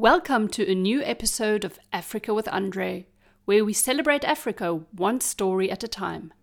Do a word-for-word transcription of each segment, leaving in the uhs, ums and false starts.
Welcome to a new episode of Africa with Andre, where we celebrate Africa one story at a time.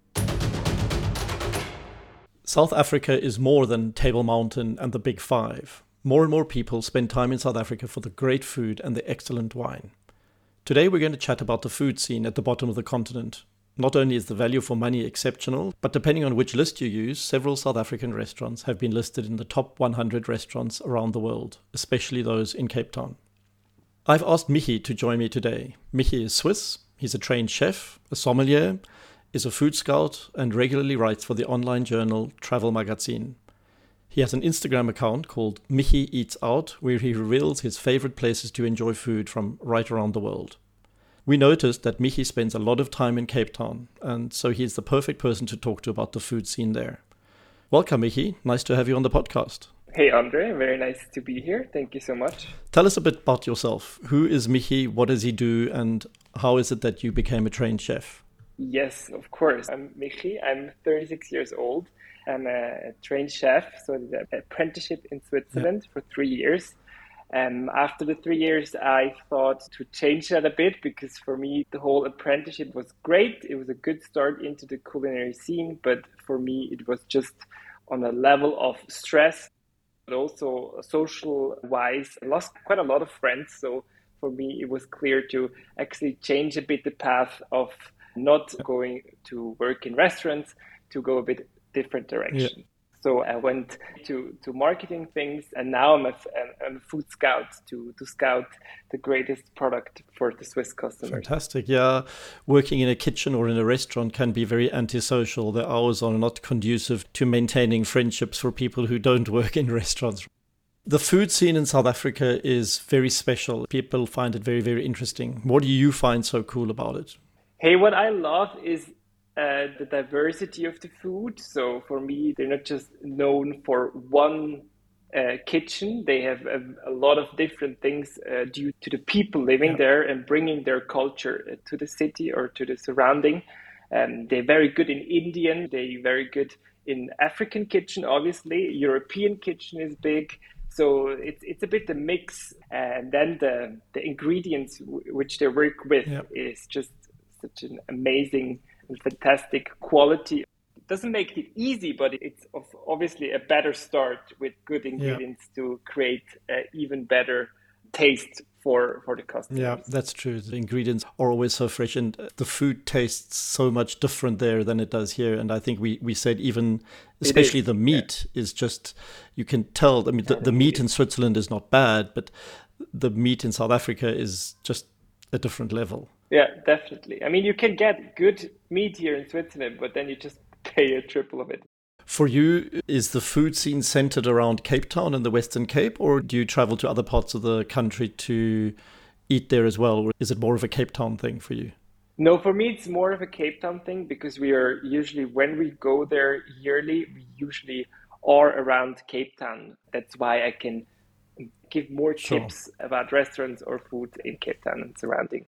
South Africa is more than Table Mountain and the Big Five. More and more people spend time in South Africa for the great food and the excellent wine. Today we're going to chat about the food scene at the bottom of the continent. Not only is the value for money exceptional, but depending on which list you use, several South African restaurants have been listed in the top one hundred restaurants around the world, especially those in Cape Town. I've asked Michi to join me today. Michi is Swiss, he's a trained chef, a sommelier, is a food scout, and regularly writes for the online journal Travel Magazine. He has an Instagram account called Michi Eats Out, where he reveals his favorite places to enjoy food from right around the world. We noticed that Michi spends a lot of time in Cape Town, and so he's the perfect person to talk to about the food scene there. Welcome, Michi. Nice to have you on the podcast. Hey, Andre. Very nice to be here. Thank you so much. Tell us a bit about yourself. Who is Michi? What does he do? And how is it that you became a trained chef? Yes, of course. I'm Michi. I'm thirty-six years old. I'm a trained chef, so I did an apprenticeship in Switzerland yeah. for three years. Um, after the three years, I thought to change that a bit because for me, the whole apprenticeship was great. It was a good start into the culinary scene, but for me, it was just on a level of stress. But also social-wise, I lost quite a lot of friends. So for me, it was clear to actually change a bit the path of not going to work in restaurants, to go a bit different direction. Yeah. So I went to, to marketing things, and now I'm a, I'm a food scout to, to scout the greatest product for the Swiss customers. Fantastic. Yeah, working in a kitchen or in a restaurant can be very antisocial. The hours are not conducive to maintaining friendships for people who don't work in restaurants. The food scene in South Africa is very special. People find it very, very interesting. What do you find so cool about it? Hey, what I love is Uh, the diversity of the food. So for me, they're not just known for one uh, kitchen. They have a, a lot of different things uh, due to the people living yeah. there and bringing their culture to the city or to the surrounding. Um, they're very good in Indian. They're very good in African kitchen, obviously. European kitchen is big. So it's it's a bit a mix. And then the, the ingredients w- which they work with yeah. is just such an amazing fantastic quality. It doesn't make it easy, but it's obviously a better start with good ingredients yeah. to create an even better taste for, for the customers. Yeah, that's true. The ingredients are always so fresh, and the food tastes so much different there than it does here. And I think we, we said even, especially the meat yeah. is just, you can tell, I mean, the, the meat in Switzerland is not bad, but the meat in South Africa is just a different level. Yeah, definitely. I mean, you can get good meat here in Switzerland, but then you just pay a triple of it. For you, is the food scene centered around Cape Town and the Western Cape, or do you travel to other parts of the country to eat there as well? Or is it more of a Cape Town thing for you? No, for me, it's more of a Cape Town thing because we are usually, when we go there yearly, we usually are around Cape Town. That's why I can give more sure. tips about restaurants or food in Cape Town and surrounding.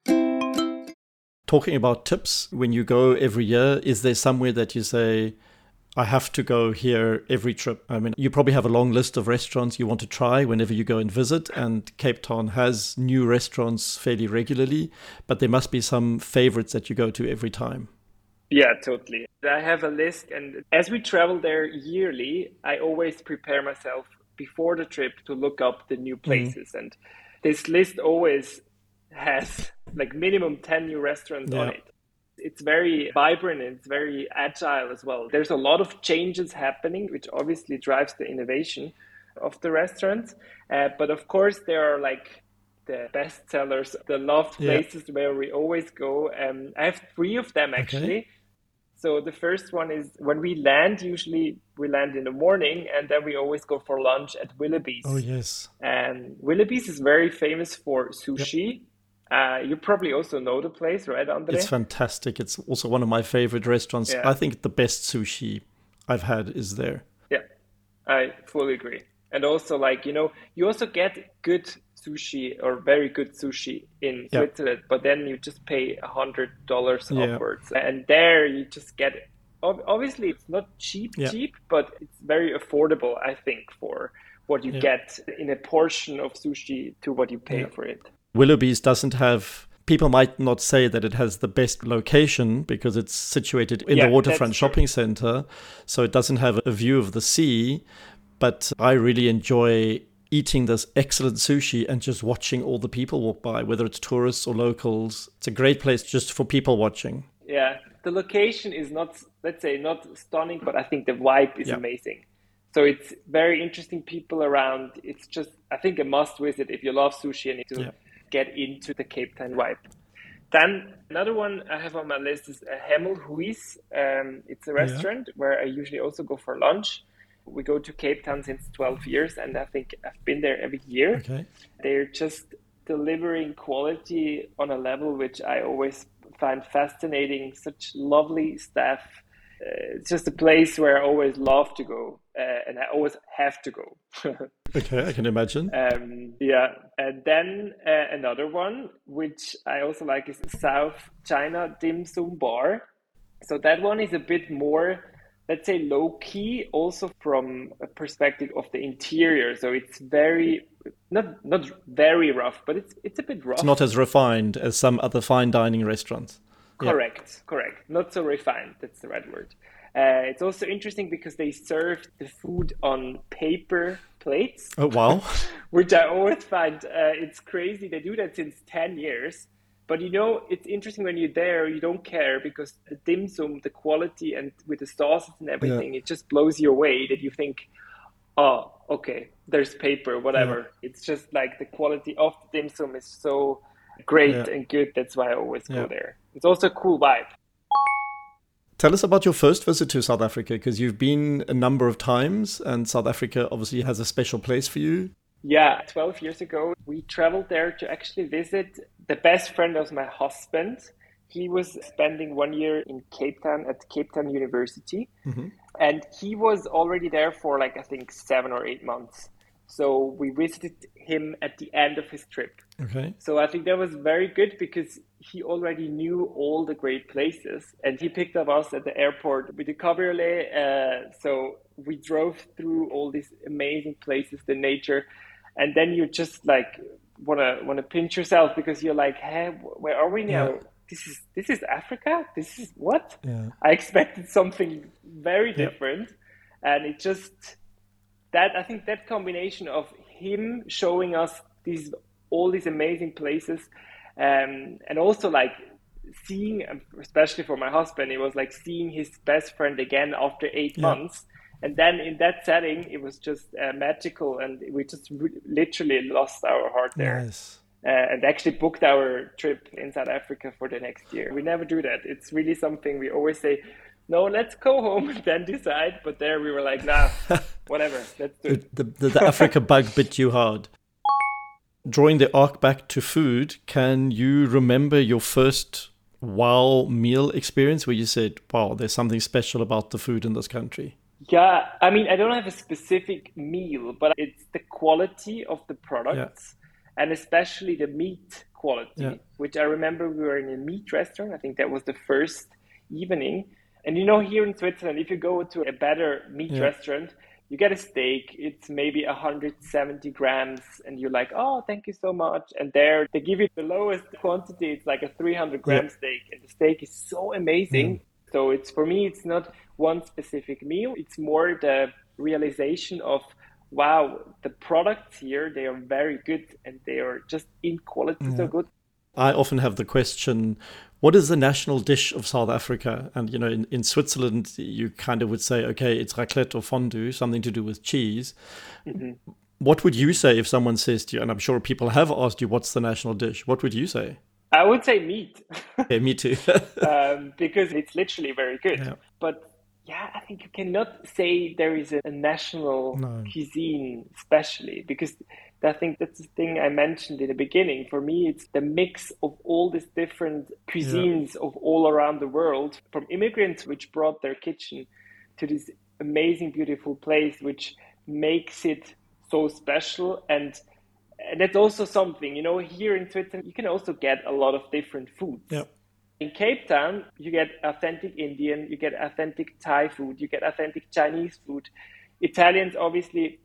Talking about tips, when you go every year, is there somewhere that you say, I have to go here every trip? I mean, you probably have a long list of restaurants you want to try whenever you go and visit, and Cape Town has new restaurants fairly regularly, but there must be some favorites that you go to every time. Yeah, totally. I have a list, and as we travel there yearly, I always prepare myself before the trip to look up the new places. Mm. And this list always has like minimum ten new restaurants yeah. on it. It's very vibrant and it's very agile as well. There's a lot of changes happening, which obviously drives the innovation of the restaurants. Uh, but of course, there are like the best sellers, the loved places yeah. where we always go. Um, I have three of them actually. Okay. So the first one is when we land, usually we land in the morning and then we always go for lunch at Willoughby's. Oh, yes. And Willoughby's is very famous for sushi. Yep. Uh, you probably also know the place, right, Andre? It's fantastic. It's also one of my favorite restaurants. Yeah. I think the best sushi I've had is there. Yeah, I fully agree. And also, like, you know, you also get good sushi or very good sushi in yeah. Switzerland, but then you just pay one hundred dollars yeah. upwards. And there you just get it. Obviously, it's not cheap, yeah. cheap, but it's very affordable, I think, for what you yeah. get in a portion of sushi to what you pay Yeah. for it. Willoughby's doesn't have, people might not say that it has the best location because it's situated in Yeah, the waterfront that's true. shopping center. So it doesn't have a view of the sea. But I really enjoy eating this excellent sushi and just watching all the people walk by, whether it's tourists or locals. It's a great place just for people watching. Yeah, the location is not, let's say, not stunning, but I think the vibe is Yeah. amazing. So it's very interesting people around. It's just, I think, a must visit if you love sushi and need to Yeah. get into the Cape Town vibe. Then another one I have on my list is uh, Hemel Huis. Um, it's a restaurant where I usually also go for lunch. We go to Cape Town since twelve years, and I think I've been there every year. Okay. They're just delivering quality on a level which I always find fascinating. Such lovely staff. Uh, it's just a place where I always love to go, uh, and I always have to go. Okay, I can imagine. Um, yeah, and then uh, another one, which I also like, is South China Dim Sum Bar. So that one is a bit more, let's say, low key, also from a perspective of the interior. So it's very, not not very rough, but it's it's a bit rough. It's not as refined as some other fine dining restaurants. Correct, yeah. correct. Not so refined, that's the right word. Uh, it's also interesting because they serve the food on paper plates. Oh, wow. Which I always find, uh, it's crazy. They do that since ten years. But you know, it's interesting when you're there, you don't care because the dim sum, the quality and with the sauces and everything, yeah. it just blows you away that you think, oh, okay, there's paper, whatever. Yeah. It's just like the quality of the dim sum is so great yeah. and good. That's why I always go yeah. there. It's also a cool vibe. Tell us about your first visit to South Africa, because you've been a number of times and South Africa obviously has a special place for you. Yeah, twelve years ago, we traveled there to actually visit the best friend of my husband. He was spending one year in Cape Town at Cape Town University. Mm-hmm. And he was already there for like, I think, seven or eight months. So we visited him at the end of his trip. Okay. So I think that was very good because he already knew all the great places. And he picked up us at the airport with the cabriolet. Uh, so we drove through all these amazing places, the nature. And then you just like want to want to pinch yourself because you're like, hey, where are we now? Yeah. This is this is Africa? This is what? Yeah. I expected something very different. Yeah. And it just... That I think that combination of him showing us these all these amazing places, um, and also like seeing, especially for my husband, it was like seeing his best friend again after eight yeah. months, and then in that setting, it was just uh, magical, and we just re- literally lost our heart there. Nice. Uh, and actually booked our trip in South Africa for the next year. We never do that. It's really something we always say, no, let's go home and then decide. But there we were like, nah, whatever, let's do it. The, the, the Africa bug bit you hard. Drawing the arc back to food, can you remember your first wow meal experience where you said, wow, there's something special about the food in this country? Yeah, I mean, I don't have a specific meal, but it's the quality of the products. Yeah. And especially the meat quality, yeah. which I remember we were in a meat restaurant. I think that was the first evening. And you know, here in Switzerland, if you go to a better meat yeah. restaurant, you get a steak. It's maybe one hundred seventy grams. And you're like, oh, thank you so much. And there, they give you the lowest quantity. It's like a three hundred gram yeah. steak. And the steak is so amazing. Mm. So it's for me, it's not one specific meal. It's more the realization of, wow, the products here, they are very good and they are just in quality yeah. so good. I often have the question, what is the national dish of South Africa? And, you know, in, in Switzerland, you kind of would say, okay, it's raclette or fondue, something to do with cheese. Mm-hmm. What would you say if someone says to you, and I'm sure people have asked you, what's the national dish? What would you say? I would say meat. Yeah, me too. um, because it's literally very good. Yeah. But yeah, I think you cannot say there is a, a national no. cuisine, especially because I think that's the thing I mentioned in the beginning. For me, it's the mix of all these different cuisines yeah. of all around the world, from immigrants which brought their kitchen to this amazing, beautiful place, which makes it so special. And, and that's also something, you know, here in Switzerland, you can also get a lot of different foods. Yeah. In Cape Town, you get authentic Indian, you get authentic Thai food, you get authentic Chinese food. Italians, obviously,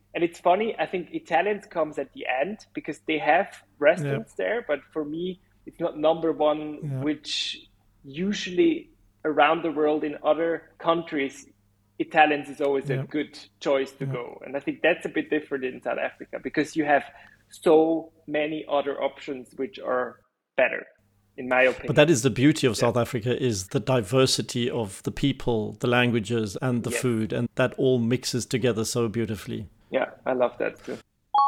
And it's funny, I think Italians comes at the end because they have restaurants yeah. there, but for me, it's not number one, yeah. which usually around the world in other countries, Italians is always yeah. a good choice to yeah. go. And I think that's a bit different in South Africa because you have so many other options which are better, in my opinion. But that is the beauty of yeah. South Africa, is the diversity of the people, the languages and the yes. food, and that all mixes together so beautifully. Yeah, I love that too.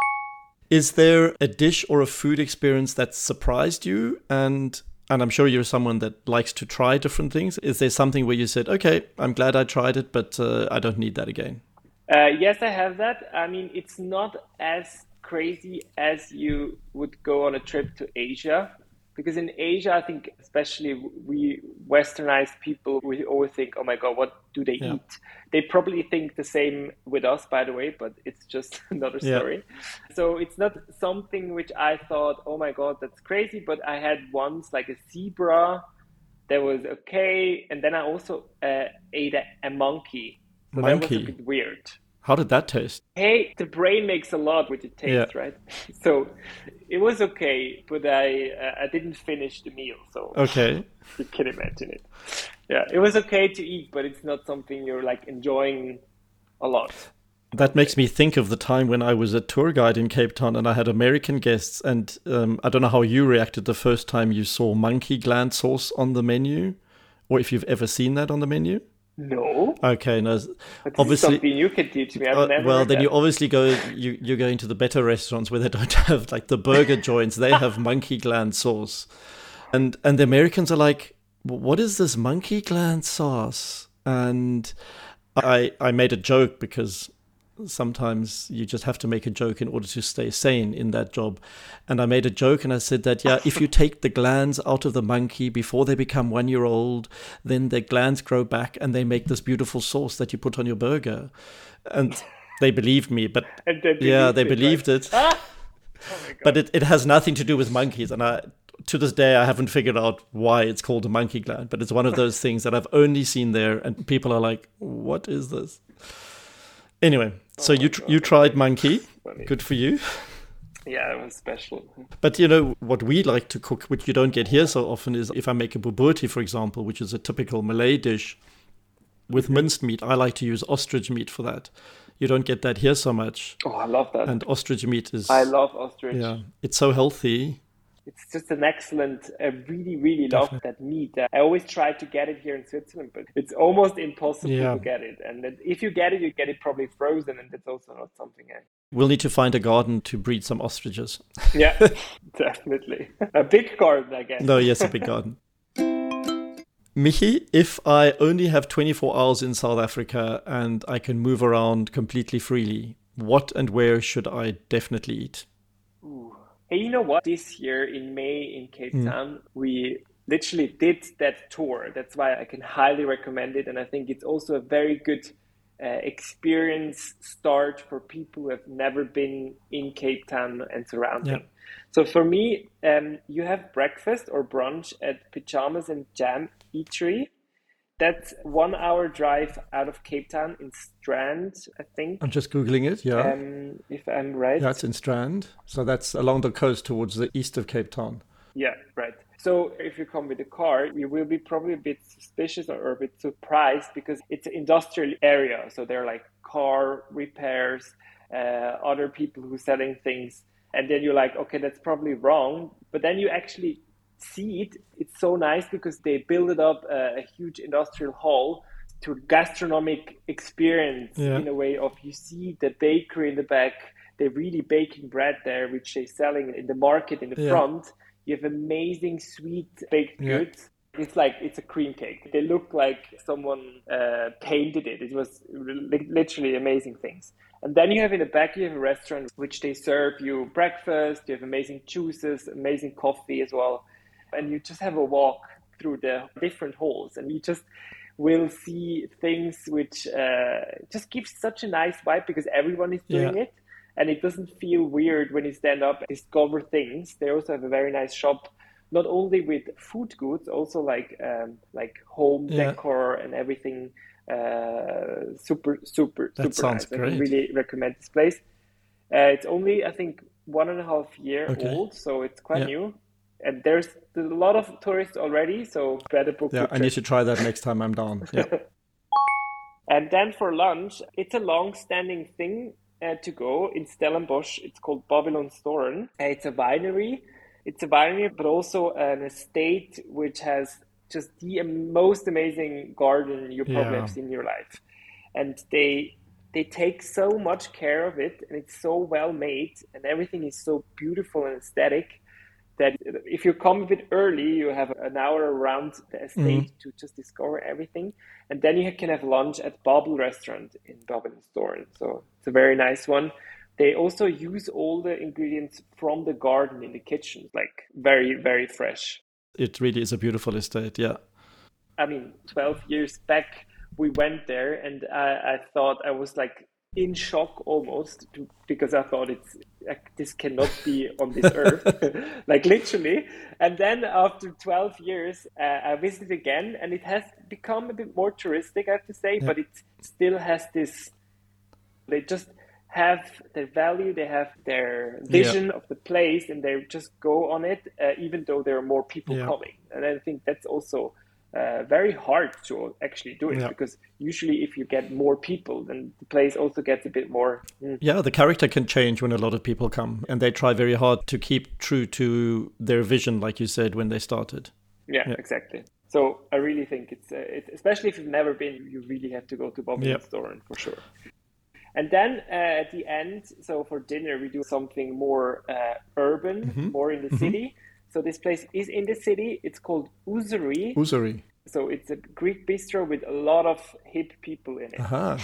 Is there a dish or a food experience that surprised you? And and I'm sure you're someone that likes to try different things. Is there something where you said, okay, I'm glad I tried it, but uh, I don't need that again? Uh, yes, I have that. I mean, it's not as crazy as you would go on a trip to Asia. Because in Asia, I think, especially we westernized people, we always think, oh my God, what do they yeah. eat? They probably think the same with us, by the way, but it's just another story. Yeah. So it's not something which I thought, oh my God, that's crazy. But I had once like a zebra that was okay. And then I also uh, ate a, a monkey. So monkey. That was a bit weird. How did that taste? Hey, the brain makes a lot with the taste, yeah. right? So it was okay, but I uh, I didn't finish the meal. So okay, you can imagine it. Yeah, it was okay to eat, but it's not something you're like enjoying a lot. That makes me think of the time when I was a tour guide in Cape Town and I had American guests. And um, I don't know how you reacted the first time you saw monkey gland sauce on the menu, or if you've ever seen that on the menu. No. Okay, no. But obviously, something you can teach me. I've uh, never well, heard then that. you obviously go. You you go into the better restaurants where they don't have like the burger joints. They have monkey gland sauce, and and the Americans are like, "What is this monkey gland sauce?" And I I made a joke because sometimes you just have to make a joke in order to stay sane in that job. And I made a joke and I said that, yeah, if you take the glands out of the monkey before they become one year old, then the glands grow back and they make this beautiful sauce that you put on your burger. And they believed me, but they yeah, they it, believed right? it. Ah! Oh my God. But it, it has nothing to do with monkeys. And I, to this day, I haven't figured out why it's called a monkey gland, but it's one of those things that I've only seen there. And people are like, what is this? Anyway, so oh you tr- you tried monkey. Good for you. Yeah, it was special. But you know, what we like to cook, which you don't get here so often, is if I make a bobotie, for example, which is a typical Malay dish with minced meat, I like to use ostrich meat for that. You don't get that here so much. Oh, I love that. And ostrich meat is... I love ostrich. Yeah, it's so healthy. It's just an excellent, I really, really love Definitely. that meat. I always try to get it here in Switzerland, but it's almost impossible yeah. to get it. And if you get it, you get it probably frozen, and that's also not something I... We'll need to find a garden to breed some ostriches. Yeah, definitely. A big garden, I guess. No, yes, a big garden. Michi, if I only have twenty-four hours in South Africa and I can move around completely freely, what and where should I definitely eat? Ooh. Hey, you know what? This year in May in Cape mm. Town, we literally did that tour. That's why I can highly recommend it. And I think it's also a very good uh, experience start for people who have never been in Cape Town and surrounding. Yeah. So for me, um, you have breakfast or brunch at Pyjamas and Jam Eatery. That's one hour drive out of Cape Town in Strand, I think. I'm just Googling it, yeah. Um, if I'm right. Yeah, it's in Strand. So that's along the coast towards the east of Cape Town. Yeah, right. So if you come with a car, you will be probably a bit suspicious or a bit surprised because it's an industrial area. So there are like car repairs, uh, other people who are selling things. And then you're like, okay, that's probably wrong. But then you actually see it. It's so nice because they build it up uh, a huge industrial hall to gastronomic experience yeah. in a way of you see the bakery in the back. They're really baking bread there, which they're selling in the market in the yeah. front. You have amazing sweet baked yeah. goods. It's like, it's a cream cake. They look like someone uh, painted it. It was li- literally amazing things. And then you have in the back, you have a restaurant which they serve you breakfast. You have amazing juices, amazing coffee as well. And you just have a walk through the different halls and you just will see things which uh, just gives such a nice vibe because everyone is doing yeah. it. And it doesn't feel weird when you stand up and discover things. They also have a very nice shop, not only with food goods, also like um, like home yeah. decor and everything. Uh, super, super, that super sounds nice. Great. I really recommend this place. Uh, it's only, I think, one and a half year Okay. old, so it's quite Yeah. new. And there's a lot of tourists already, so better book Yeah, your I need trip. to try that next time I'm down. Yeah. And then for lunch, it's a long-standing thing uh, to go in Stellenbosch. It's called Babylonstoren. Uh, it's a winery. It's a winery, but also an estate which has just the am- most amazing garden you probably Yeah. have seen in your life. And they they take so much care of it, and it's so well made, and everything is so beautiful and aesthetic that if you come a bit early, you have an hour around the estate Mhm. to just discover everything. And then you can have lunch at Babel Restaurant in Babelstoren. So it's a very nice one. They also use all the ingredients from the garden in the kitchen, like very, very fresh. It really is a beautiful estate. Yeah. I mean, twelve years back, we went there, and I, I thought I was like in shock almost to, because I thought it's like, this cannot be on this earth, like literally. And then after twelve years, uh, I visited again, and it has become a bit more touristic, I have to say, Yeah. but it still has this. They just have their value, they have their vision of the place, and they just go on it, uh, even though there are more people Yeah. coming. And I think that's also uh, very hard to actually do it Yeah. because usually if you get more people, then the place also gets a bit more. Mm, Yeah, the character can change when a lot of people come, and they try very hard to keep true to their vision, like you said, when they started. yeah, Yeah. exactly. So I really think it's, uh, it, especially if you've never been, you really have to go to Babylonstoren for sure. And then uh, at the end, so for dinner, we do something more uh, urban, Mm-hmm. more in the city. So this place is in the city. It's called Uzuri. Uzuri. So it's a Greek bistro with a lot of hip people in it. Aha.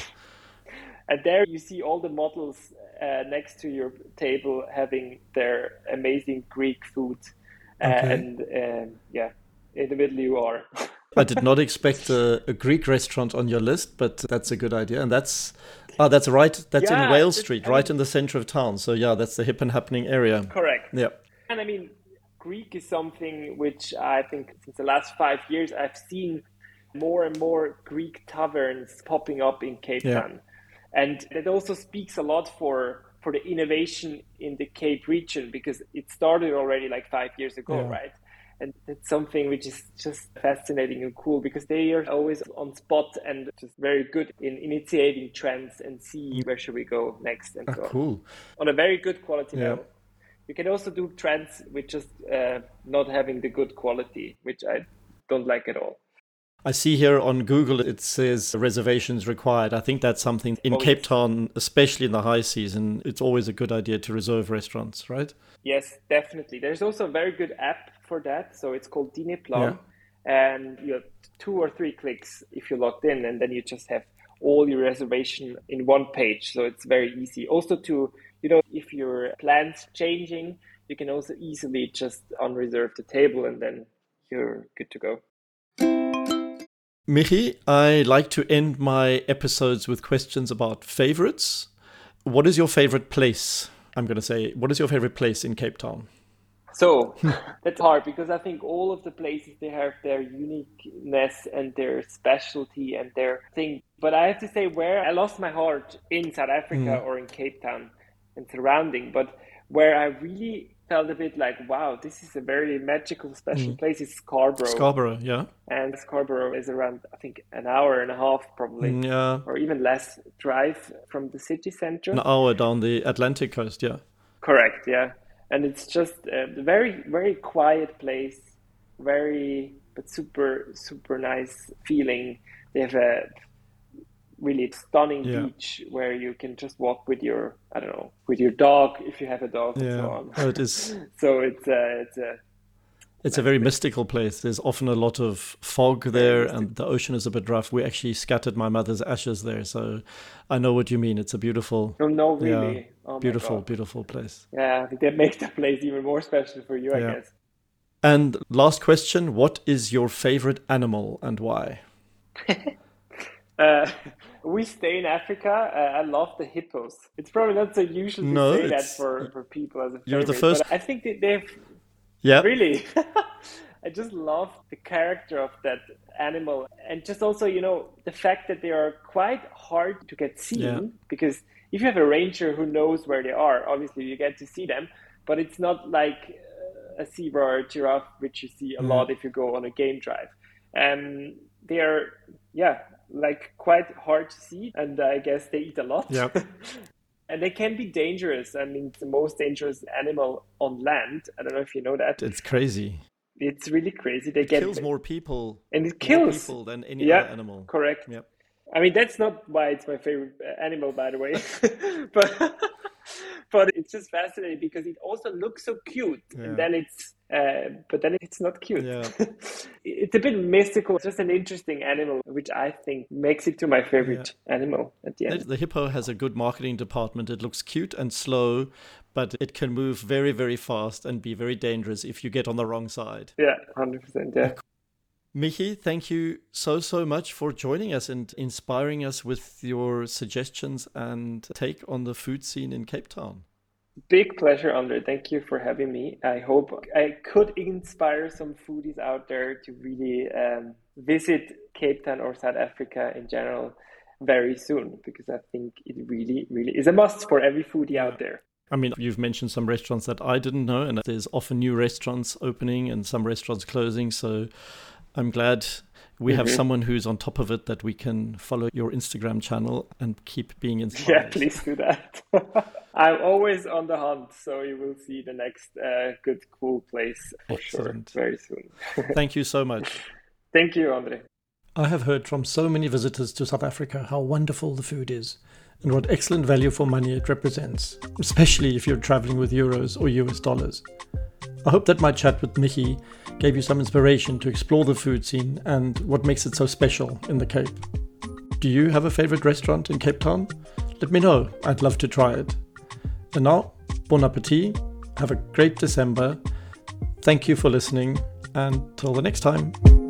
And there you see all the models uh, next to your table having their amazing Greek food. Uh, Okay. And um, yeah, in the middle you are. I did not expect a, a Greek restaurant on your list, but that's a good idea. And that's ah, that's right. That's Yeah, in Wales it's- Street, I right mean- in the center of town. So yeah, that's the hip and happening area. Correct. Yeah. And I mean, Greek is something which I think since the last five years I've seen more and more Greek taverns popping up in Cape Yeah. Town. And that also speaks a lot for for the innovation in the Cape region because it started already like five years ago, Yeah. right? And it's something which is just fascinating and cool because they are always on spot and just very good in initiating trends and see where should we go next and Ah, so on. cool. On a very good quality Yeah. level. You can also do trends with just uh, not having the good quality, which I don't like at all. I see here on Google it says reservations required. I think that's something in Oh, Cape yes. Town, especially in the high season. It's always a good idea to reserve restaurants, right? Yes, definitely. There's also a very good app for that. So it's called Dineplan. Yeah. And you have two or three clicks if you're logged in, and then you just have all your reservation in one page. So it's very easy. Also to, you know, if your plans changing, you can also easily just unreserve the table and then you're good to go. Michi, I like to end my episodes with questions about favorites. What is your favorite place? I'm going to say, what is your favorite place in Cape Town? So that's hard because I think all of the places they have their uniqueness and their specialty and their thing. But I have to say where I lost my heart in South Africa or in Cape Town and surrounding, but where I really felt a bit like, wow, this is a very magical, special place is Scarborough. Scarborough, yeah. And Scarborough is around, I think, an hour and a half probably, Mm, yeah. or even less drive from the city center. An hour down the Atlantic coast, yeah. Correct, yeah. And it's just a very, very quiet place, very, but super, super nice feeling. They have a really stunning Yeah. beach where you can just walk with your, I don't know, with your dog if you have a dog and Yeah. so on. Oh, it is. So it's a, it's a, It's a very mystical place. There's often a lot of fog there, and the ocean is a bit rough. We actually scattered my mother's ashes there, so I know what you mean. It's a beautiful, no, no, really. yeah, Oh my beautiful, God. beautiful place. Yeah, I think that makes the place even more special for you, I Yeah. guess. And last question: what is your favorite animal and why? Uh, we stay in Africa. Uh, I love the hippos. It's probably not so usual to No, say that it's- for, for people as a You're the favorite, first- but I think that they've Yeah, really. I just love the character of that animal, and just also, you know, the fact that they are quite hard to get seen Yeah. because if you have a ranger who knows where they are, obviously you get to see them, but it's not like a zebra or a giraffe, which you see a mm. lot if you go on a game drive. Um, they are, yeah, like quite hard to see, and I guess they eat a lot. Yep. And they can be dangerous. I mean, it's the most dangerous animal on land. I don't know if you know that. It's crazy. It's really crazy. They it get kills more people. And it kills more people than any yeah, other animal. Correct. Yep. I mean, that's not why it's my favorite animal, by the way. but but it's just fascinating because it also looks so cute. Yeah. And then it's, uh, but then it's not cute. Yeah. It's a bit mystical, just an interesting animal, which I think makes it to my favorite yeah. animal at the end. The hippo has a good marketing department. It looks cute and slow, but it can move very, very fast and be very dangerous if you get on the wrong side. Yeah, one hundred percent, yeah. Michi, thank you so, so much for joining us and inspiring us with your suggestions and take on the food scene in Cape Town. Big pleasure, Andre. Thank you for having me. I hope I could inspire some foodies out there to really um, visit Cape Town or South Africa in general very soon, because I think it really, really is a must for every foodie out there. I mean, you've mentioned some restaurants that I didn't know, and there's often new restaurants opening and some restaurants closing. So I'm glad we have mm-hmm. someone who's on top of it, that we can follow your Instagram channel and keep being inspired. Yeah, please do that. I'm always on the hunt, so you will see the next uh, good, cool place for Excellent. Sure very soon. Thank you so much. Thank you, Andre. I have heard from so many visitors to South Africa how wonderful the food is and what excellent value for money it represents, especially if you're traveling with euros or U S dollars. I hope that my chat with Michi gave you some inspiration to explore the food scene and what makes it so special in the Cape. Do you have a favorite restaurant in Cape Town? Let me know. I'd love to try it. And now, bon appetit. Have a great December. Thank you for listening. Until the next time.